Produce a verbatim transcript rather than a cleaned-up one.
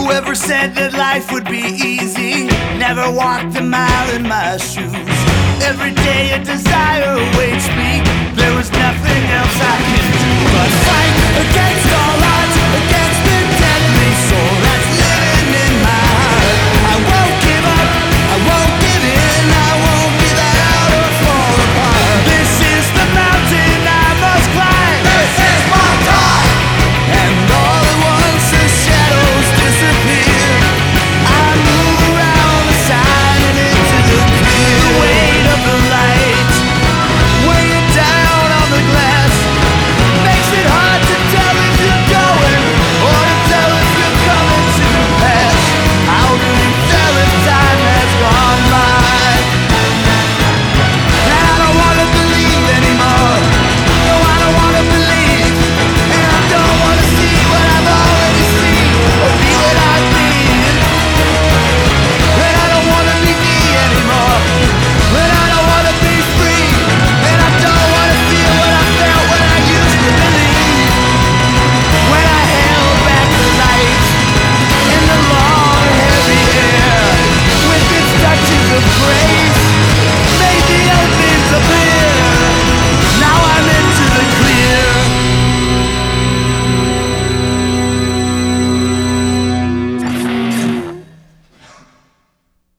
Whoever said that life would be easy never walked a mile in my shoes. Every day a desire awaits me. There was nothing else I could do but fight against all odds, against